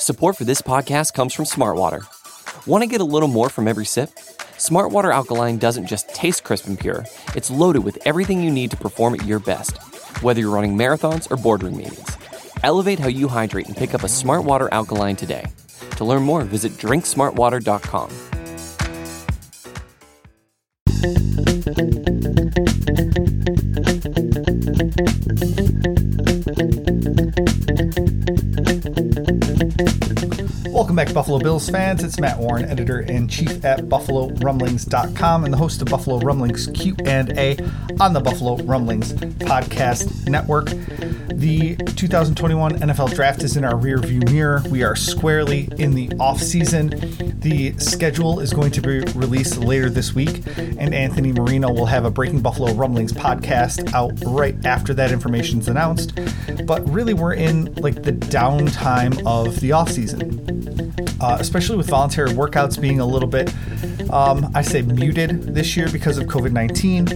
Support for this podcast comes from Smartwater. Want to get a little more from every sip? Smartwater Alkaline doesn't just taste crisp and pure, it's loaded with everything you need to perform at your best, whether you're running marathons or boardroom meetings. Elevate how you hydrate and pick up a Smartwater Alkaline today. To learn more, visit drinksmartwater.com. Welcome back, Buffalo Bills fans. It's Matt Warren, editor-in-chief at BuffaloRumblings.com and the host of Buffalo Rumblings Q&A on the Buffalo Rumblings Podcast Network. The 2021 NFL Draft is in our rearview mirror. We are squarely in the offseason. The schedule is going to be released later this week, and Anthony Marino will have a Breaking Buffalo Rumblings podcast out right after that information's announced. But really, we're in like the downtime of the offseason. Especially with voluntary workouts being a little bit, I say muted this year because of COVID-19.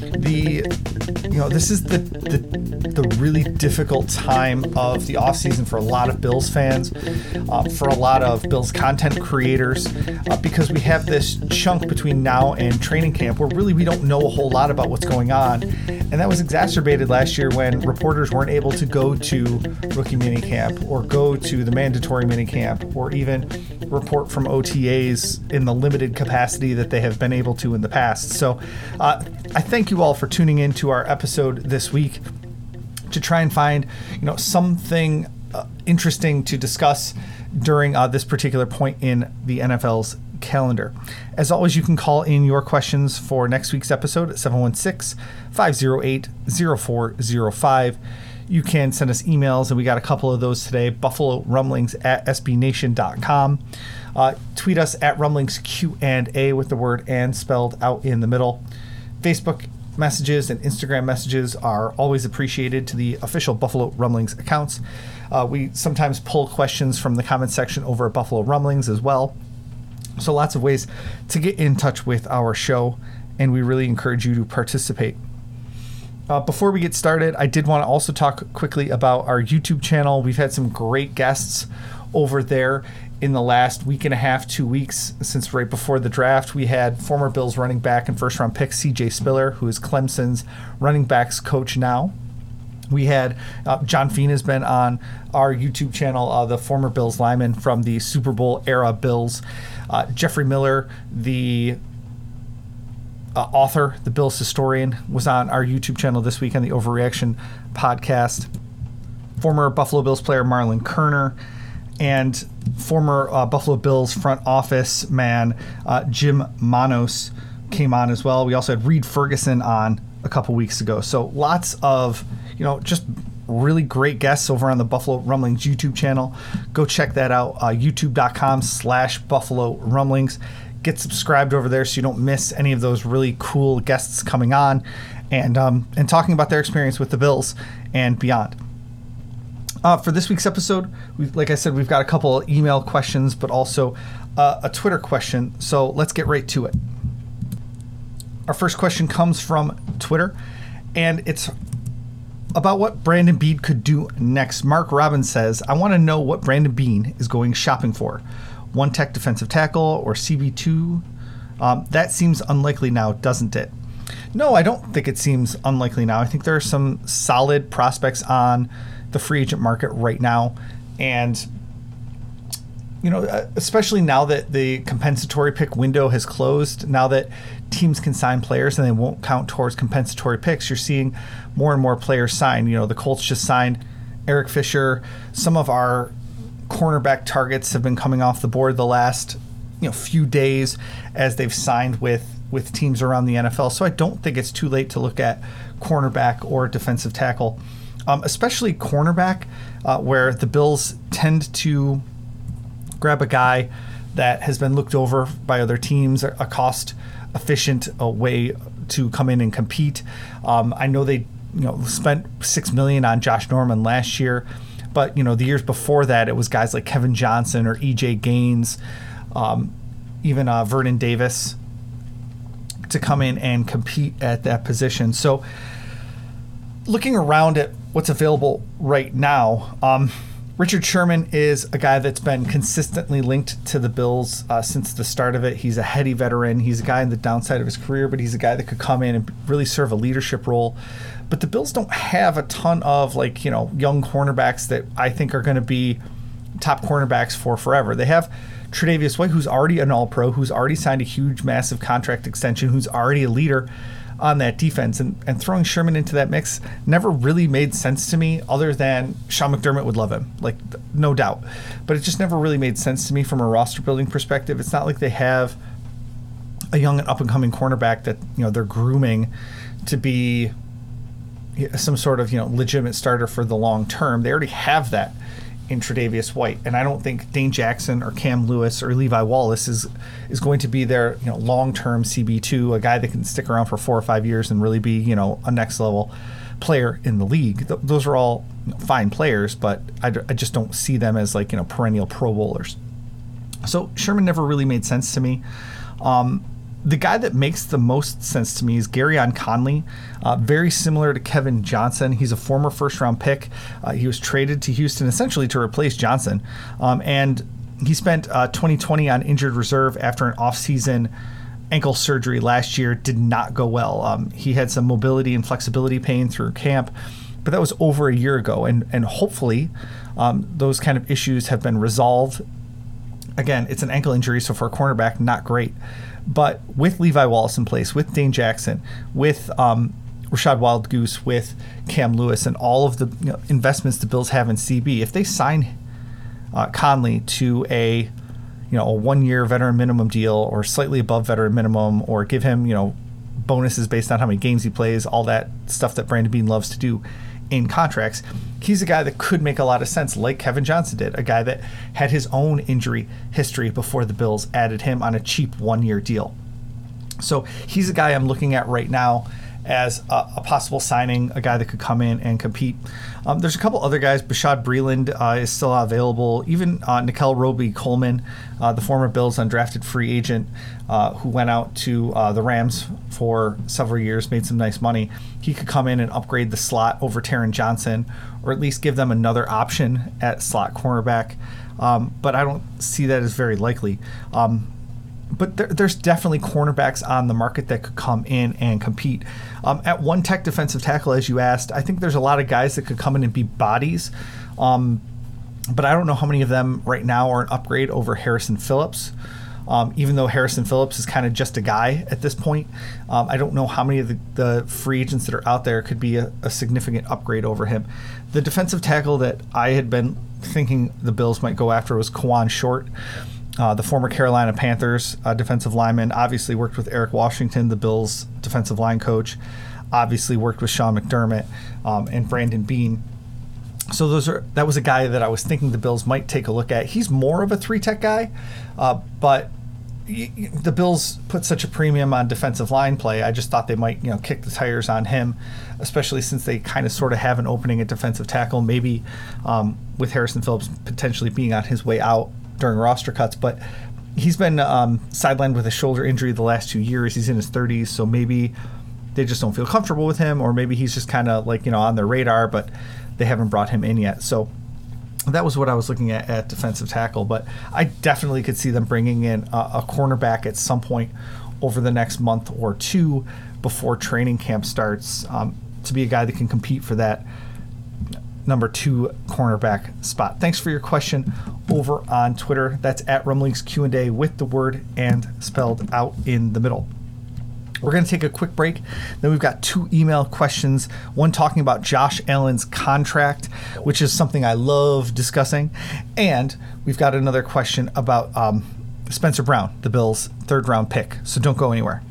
This is the really difficult time of the offseason for a lot of Bills fans, for a lot of Bills content creators, because we have this chunk between now and training camp where really we don't know a whole lot about what's going on. And that was exacerbated last year when reporters weren't able to go to rookie minicamp or go to the mandatory minicamp or even report from OTAs in the limited capacity that they have been able to in the past. So I thank you all for tuning in to our episode this week to try and find something interesting to discuss during this particular point in the NFL's calendar. As always, you can call in your questions for next week's episode at 716-508-0405. You can send us emails, and we got a couple of those today, BuffaloRumblings@SBNation.com. Tweet us at RumblingsQ&A with the word "and" spelled out in the middle. Facebook messages and Instagram messages are always appreciated to the official Buffalo Rumblings accounts. We sometimes pull questions from the comment section over at Buffalo Rumblings as well. So lots of ways to get in touch with our show, and we really encourage you to participate. Before we get started, I did want to also talk quickly about our YouTube channel. We've had some great guests over there in the last week and a half, 2 weeks, since right before the draft. We had former Bills running back and first-round pick C.J. Spiller, who is Clemson's running backs coach now. We had John Fien has been on our YouTube channel, the former Bills lineman from the Super Bowl era Bills. Jeffrey Miller, the author, the Bills historian, was on our YouTube channel this week on the Overreaction podcast. Former Buffalo Bills player Marlon Kerner and former Buffalo Bills front office man Jim Manos came on as well. We also had Reed Ferguson on a couple weeks ago. So lots of, just really great guests over on the Buffalo Rumblings YouTube channel. Go check that out, youtube.com/Buffalo Rumblings. Get subscribed over there so you don't miss any of those really cool guests coming on and talking about their experience with the Bills and beyond. For this week's episode, like I said, we've got a couple of email questions, but also a Twitter question. So let's get right to it. Our first question comes from Twitter, and it's about what Brandon Beane could do next. Mark Robbins says, I want to know what Brandon Beane is going shopping for. One Tech defensive tackle or CB2? That seems unlikely now, doesn't it? No, I don't think it seems unlikely now. I think there are some solid prospects on the free agent market right now. And, especially now that the compensatory pick window has closed, now that teams can sign players and they won't count towards compensatory picks, you're seeing more and more players sign. The Colts just signed Eric Fisher. Some of our cornerback targets have been coming off the board the last few days as they've signed with teams around the NFL. So I don't think it's too late to look at cornerback or defensive tackle, especially cornerback, where the Bills tend to grab a guy that has been looked over by other teams, a cost efficient way to come in and compete. I know they spent $6 million on Josh Norman last year. But, the years before that, it was guys like Kevin Johnson or E.J. Gaines, even Vernon Davis, to come in and compete at that position. So looking around at what's available right now, Richard Sherman is a guy that's been consistently linked to the Bills since the start of it. He's a heady veteran. He's a guy on the downside of his career, but he's a guy that could come in and really serve a leadership role. But the Bills don't have a ton of young cornerbacks that I think are going to be top cornerbacks for forever. They have Tre'Davious White, who's already an All-Pro, who's already signed a huge, massive contract extension, who's already a leader on that defense, and throwing Sherman into that mix never really made sense to me, other than Sean McDermott would love him, no doubt. But it just never really made sense to me from a roster building perspective. It's not like they have a young and up-and-coming cornerback that they're grooming to be some sort of legitimate starter for the long term. They already have that in Tre'Davious White, and I don't think Dane Jackson or Cam Lewis or Levi Wallace is going to be their long-term CB2, a guy that can stick around for 4 or 5 years and really be a next level player in the league. Those are all fine players, but I just don't see them as perennial Pro Bowlers. So Sherman never really made sense to me. The guy that makes the most sense to me is Gareon Conley, very similar to Kevin Johnson. He's a former first-round pick. He was traded to Houston essentially to replace Johnson, and he spent 2020 on injured reserve after an off-season ankle surgery last year. Did not go well. He had some mobility and flexibility pain through camp, but that was over a year ago, and hopefully those kind of issues have been resolved. Again, it's an ankle injury, so for a cornerback, not great. But with Levi Wallace in place, with Dane Jackson, with Rashad Wildgoose, with Cam Lewis, and all of the investments the Bills have in CB, if they sign Conley to a 1-year veteran minimum deal or slightly above veteran minimum, or give him bonuses based on how many games he plays, all that stuff that Brandon Beane loves to do in contracts, he's a guy that could make a lot of sense, like Kevin Johnson did, a guy that had his own injury history before the Bills added him on a cheap 1-year deal. So he's a guy I'm looking at right now as a possible signing, a guy that could come in and compete. There's a couple other guys. Bashaud Breeland is still available. Even Nickel Roby-Coleman, the former Bills undrafted free agent who went out to the Rams for several years, made some nice money. He could come in and upgrade the slot over Taron Johnson, or at least give them another option at slot cornerback. But I don't see that as very likely. But there's definitely cornerbacks on the market that could come in and compete. At one tech defensive tackle, as you asked, I think there's a lot of guys that could come in and be bodies. But I don't know how many of them right now are an upgrade over Harrison Phillips. Even though Harrison Phillips is kind of just a guy at this point, I don't know how many of the free agents that are out there could be a significant upgrade over him. The defensive tackle that I had been thinking the Bills might go after was Kawann Short. The former Carolina Panthers defensive lineman, obviously worked with Eric Washington, the Bills defensive line coach, obviously worked with Sean McDermott and Brandon Beane. So that was a guy that I was thinking the Bills might take a look at. He's more of a 3-tech guy, but the Bills put such a premium on defensive line play. I just thought they might kick the tires on him, especially since they kind of sort of have an opening at defensive tackle, maybe with Harrison Phillips potentially being on his way out during roster cuts. But he's been sidelined with a shoulder injury the last 2 years. He's in his 30s, so maybe they just don't feel comfortable with him, or maybe he's just kind of on their radar, but they haven't brought him in yet. So that was what I was looking at defensive tackle. But I definitely could see them bringing in a cornerback at some point over the next month or two before training camp starts, to be a guy that can compete for that number 2 cornerback spot. Thanks for your question over on Twitter. That's at Rumblings Q&A with the word "and" spelled out in the middle. We're going to take a quick break. Then we've got 2 email questions, one talking about Josh Allen's contract, which is something I love discussing. And we've got another question about Spencer Brown, the Bills' 3rd-round pick. So don't go anywhere.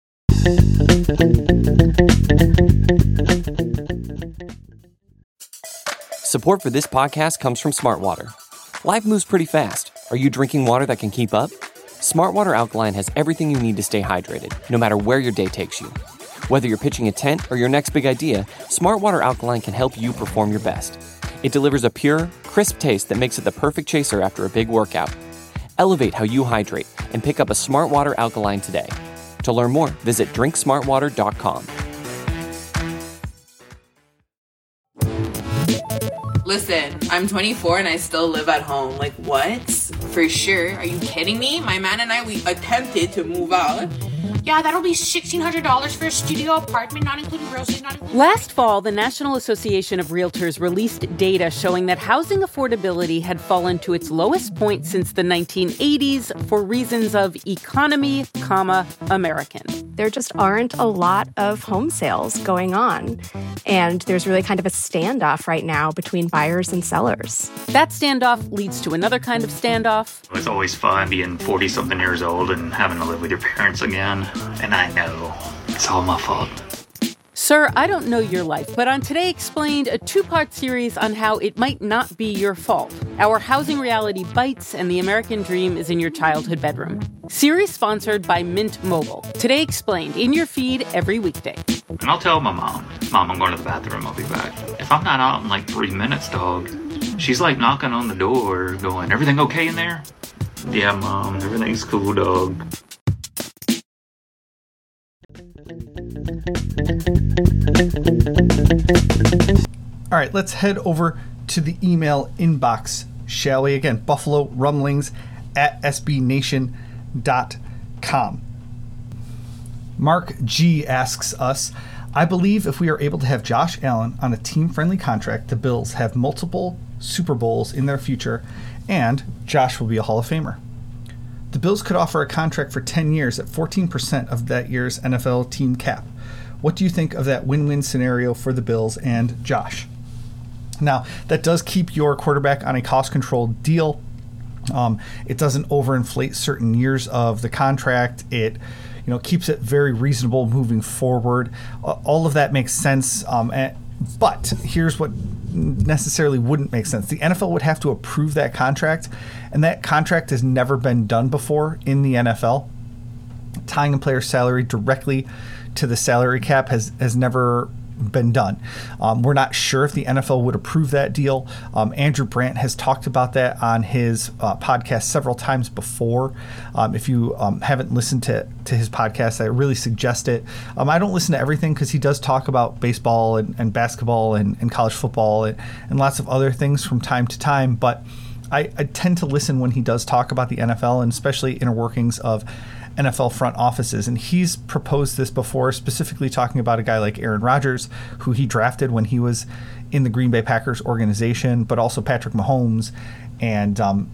Support for this podcast comes from Smart Water. Life moves pretty fast. Are you drinking water that can keep up? Smart Water Alkaline has everything you need to stay hydrated, no matter where your day takes you. Whether you're pitching a tent or your next big idea, Smart Water Alkaline can help you perform your best. It delivers a pure, crisp taste that makes it the perfect chaser after a big workout. Elevate how you hydrate and pick up a Smart Water Alkaline today. To learn more, visit drinksmartwater.com. Listen, I'm 24 and I still live at home. Like, what? For sure. Are you kidding me? My man and I, we attempted to move out. Yeah, that'll be $1,600 for a studio apartment, not including groceries, not including... Last fall, the National Association of Realtors released data showing that housing affordability had fallen to its lowest point since the 1980s for reasons of economy, American. There just aren't a lot of home sales going on. And there's really kind of a standoff right now between buyers and sellers. That standoff leads to another kind of standoff. It's always fun being 40-something years old and having to live with your parents again. And I know it's all my fault. Sir, I don't know your life, but on Today Explained, a two-part series on how it might not be your fault. Our housing reality bites and the American dream is in your childhood bedroom. Series sponsored by Mint Mobile. Today Explained, in your feed every weekday. And I'll tell my mom, I'm going to the bathroom, I'll be back. If I'm not out in like 3 minutes, dog, she's like knocking on the door going, everything okay in there? Yeah, Mom, everything's cool, dog. All right, let's head over to the email inbox, shall we? Again, Buffalo Rumblings at sbnation.com. Mark G asks us, I believe if we are able to have Josh Allen on a team-friendly contract, the Bills have multiple Super Bowls in their future, and Josh will be a Hall of Famer. The Bills could offer a contract for 10 years at 14% of that year's NFL team cap. What do you think of that win-win scenario for the Bills and Josh? Now, that does keep your quarterback on a cost-controlled deal. It doesn't overinflate certain years of the contract. It keeps it very reasonable moving forward. All of that makes sense. But here's what necessarily wouldn't make sense. The NFL would have to approve that contract, and that contract has never been done before in the NFL. Tying a player's salary directly to the salary cap has never been done. We're not sure if the NFL would approve that deal. Andrew Brandt has talked about that on his podcast several times before. If you haven't listened to his podcast, I really suggest it. I don't listen to everything because he does talk about baseball and basketball and college football and lots of other things from time to time, but I tend to listen when he does talk about the NFL and especially inner workings of NFL front offices. And he's proposed this before, specifically talking about a guy like Aaron Rodgers, who he drafted when he was in the Green Bay Packers organization, but also Patrick Mahomes and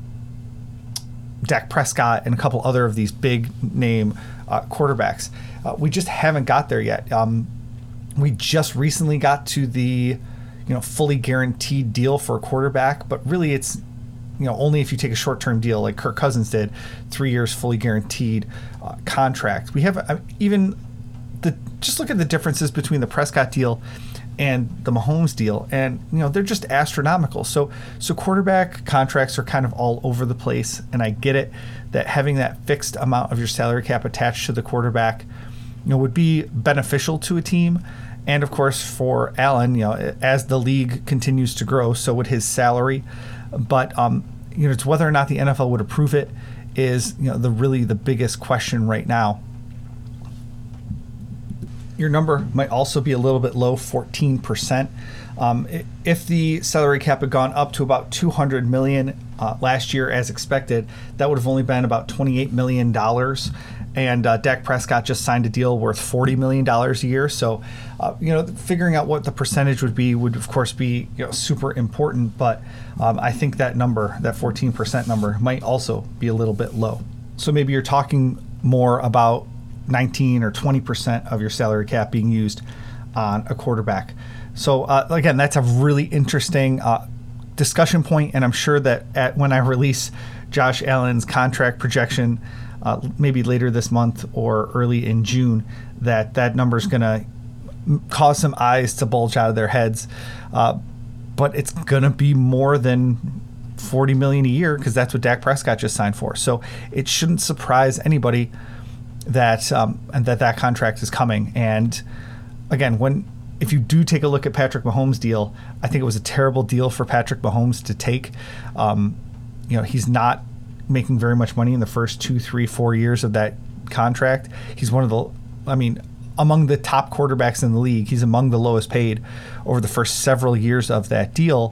Dak Prescott and a couple other of these big name quarterbacks. We just haven't got there yet. We just recently got to the fully guaranteed deal for a quarterback, but really it's only if you take a short-term deal like Kirk Cousins did, 3 years fully guaranteed contract. We have just look at the differences between the Prescott deal and the Mahomes deal, and they're just astronomical. So quarterback contracts are kind of all over the place, and I get it that having that fixed amount of your salary cap attached to the quarterback, would be beneficial to a team. And of course for Allen, as the league continues to grow, so would his salary. But it's whether or not the NFL would approve it is the biggest question right now. Your number might also be a little bit low, 14%. If the salary cap had gone up to about $200 million last year as expected, that would have only been about $28 million. And Dak Prescott just signed a deal worth $40 million a year. So, figuring out what the percentage would be would, of course, be super important. But I think that number, that 14% number, might also be a little bit low. So maybe you're talking more about 19 or 20% of your salary cap being used on a quarterback. So, again, that's a really interesting discussion point. And I'm sure that when I release Josh Allen's contract projection, maybe later this month or early in June, that number is going to cause some eyes to bulge out of their heads. But it's going to be more than $40 million a year because that's what Dak Prescott just signed for. So it shouldn't surprise anybody that that contract is coming. And again, if you do take a look at Patrick Mahomes' deal, I think it was a terrible deal for Patrick Mahomes to take. He's not making very much money in the first 2, 3, 4 years of that contract. He's among the top quarterbacks in the league. He's among the lowest paid over the first several years of that deal.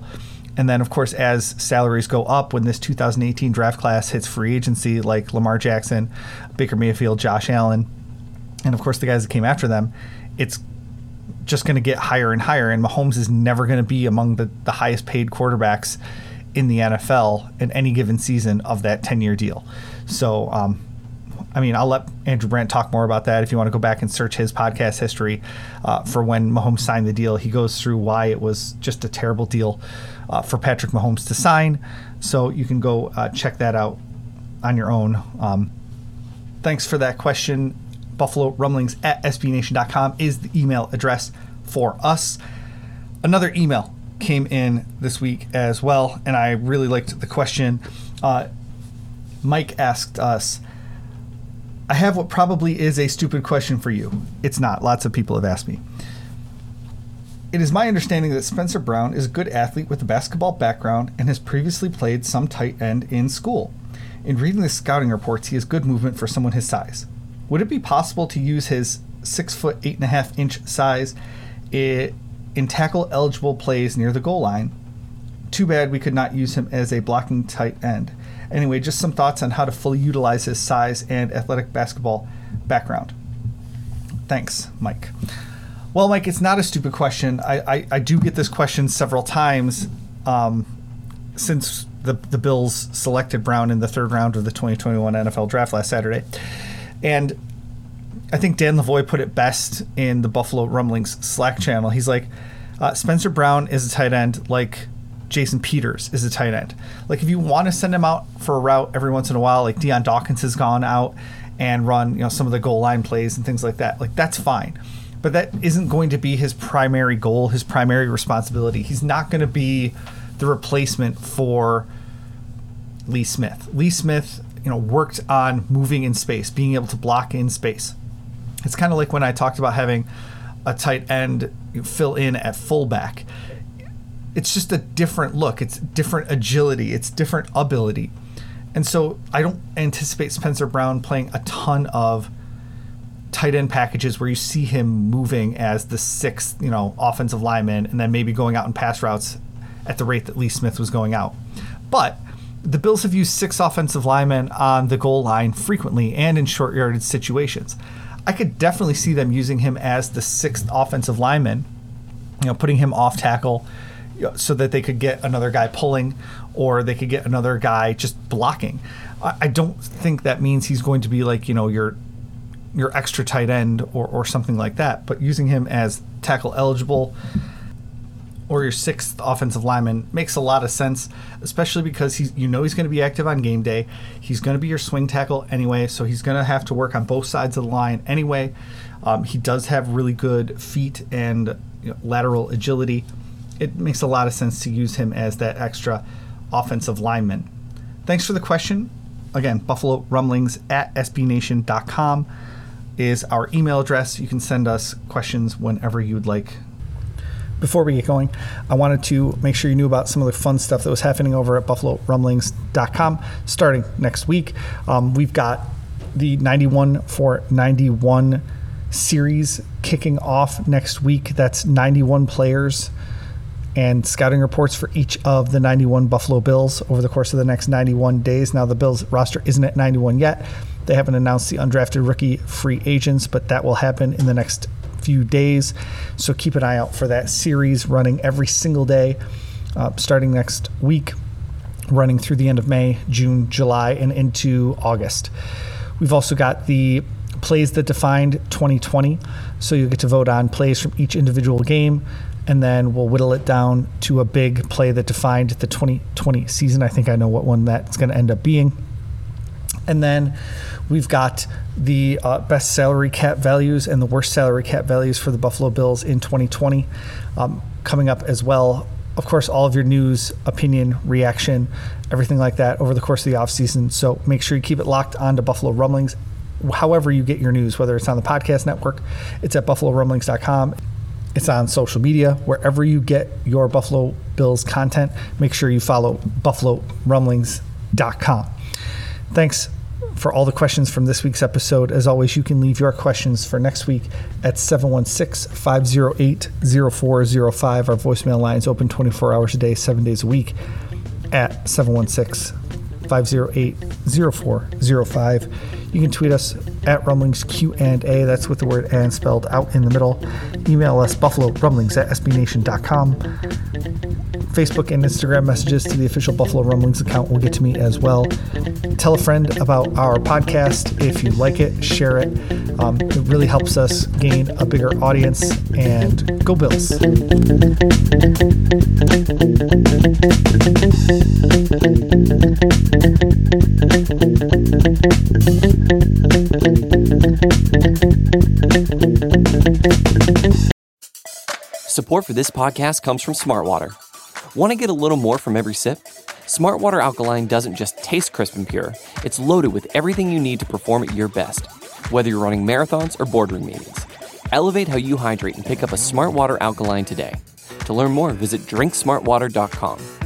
And then, of course, as salaries go up, when this 2018 draft class hits free agency, like Lamar Jackson, Baker Mayfield, Josh Allen, and, of course, the guys that came after them, it's just going to get higher and higher. And Mahomes is never going to be among the highest paid quarterbacks in the NFL in any given season of that 10-year deal. So, I'll let Andrew Brandt talk more about that. If you want to go back and search his podcast history for when Mahomes signed the deal, he goes through why it was just a terrible deal for Patrick Mahomes to sign. So you can go check that out on your own. Thanks for that question. Buffalo Rumblings at SBNation.com is the email address for us. Another email came in this week as well, and I really liked the question. Mike asked us, I have what probably is a stupid question for you. It's not. Lots of people have asked me. It is my understanding that Spencer Brown is a good athlete with a basketball background and has previously played some tight end in school. In reading the scouting reports, he has good movement for someone his size. Would it be possible to use his 6 foot 8.5 inch size in tackle eligible plays near the goal line? Too bad we could not use him as a blocking tight end. Anyway, just some thoughts on how to fully utilize his size and athletic basketball background. Thanks, Mike. Well, Mike, it's not a stupid question. I do get this question several times since the Bills selected Brown in the third round of the 2021 NFL Draft last Saturday. And I think Dan Lavoie put it best in the Buffalo Rumblings Slack channel. He's like, Spencer Brown is a tight end like Jason Peters is a tight end. Like, if you want to send him out for a route every once in a while, like Deion Dawkins has gone out and run, some of the goal line plays and things like that, like, that's fine. But that isn't going to be his primary goal, his primary responsibility. He's not going to be the replacement for Lee Smith. Lee Smith, worked on moving in space, being able to block in space. It's kind of like when I talked about having a tight end fill in at fullback. It's just a different look. It's different agility. It's different ability. And so I don't anticipate Spencer Brown playing a ton of tight end packages where you see him moving as the sixth, offensive lineman and then maybe going out in pass routes at the rate that Lee Smith was going out. But the Bills have used 6 offensive linemen on the goal line frequently and in short yardage situations. I could definitely see them using him as the 6th offensive lineman, putting him off tackle so that they could get another guy pulling or they could get another guy just blocking. I don't think that means he's going to be like, your extra tight end or something like that, but using him as tackle eligible or your 6th offensive lineman makes a lot of sense, especially because he's going to be active on game day. He's going to be your swing tackle anyway, so he's going to have to work on both sides of the line anyway. He does have really good feet and lateral agility. It makes a lot of sense to use him as that extra offensive lineman. Thanks for the question. Again, Buffalo Rumblings at SBNation.com is our email address. You can send us questions whenever you'd like. Before we get going, I wanted to make sure you knew about some of the fun stuff that was happening over at BuffaloRumblings.com starting next week. We've got the 91 for 91 series kicking off next week. That's 91 players and scouting reports for each of the 91 Buffalo Bills over the course of the next 91 days. Now, the Bills roster isn't at 91 yet. They haven't announced the undrafted rookie free agents, but that will happen in the next few days. So keep an eye out for that series running every single day, starting next week, running through the end of May, June, July, and into August. We've also got the plays that defined 2020. So you'll get to vote on plays from each individual game, and then we'll whittle it down to a big play that defined the 2020 season. I think I know what one that's going to end up being. And then we've got the best salary cap values and the worst salary cap values for the Buffalo Bills in 2020 coming up as well. Of course, all of your news, opinion, reaction, everything like that over the course of the offseason. So make sure you keep it locked on to Buffalo Rumblings. However you get your news, whether it's on the podcast network, it's at BuffaloRumblings.com. It's on social media. Wherever you get your Buffalo Bills content, make sure you follow BuffaloRumblings.com. Thanks for all the questions from this week's episode. As always, you can leave your questions for next week at 716-508-0405. Our voicemail line is open 24 hours a day, 7 days a week at 716-508-0405. You can tweet us at Rumblings Q&A. That's with the word "and" spelled out in the middle. Email us buffalorumblings@sbnation.com. Facebook and Instagram messages to the official Buffalo Rumblings account will get to me as well. Tell a friend about our podcast. If you like it, share it. It really helps us gain a bigger audience. And go Bills. Support for this podcast comes from Smartwater. Want to get a little more from every sip? Smartwater Alkaline doesn't just taste crisp and pure, it's loaded with everything you need to perform at your best, whether you're running marathons or boardroom meetings. Elevate how you hydrate and pick up a Smartwater Alkaline today. To learn more, visit drinksmartwater.com.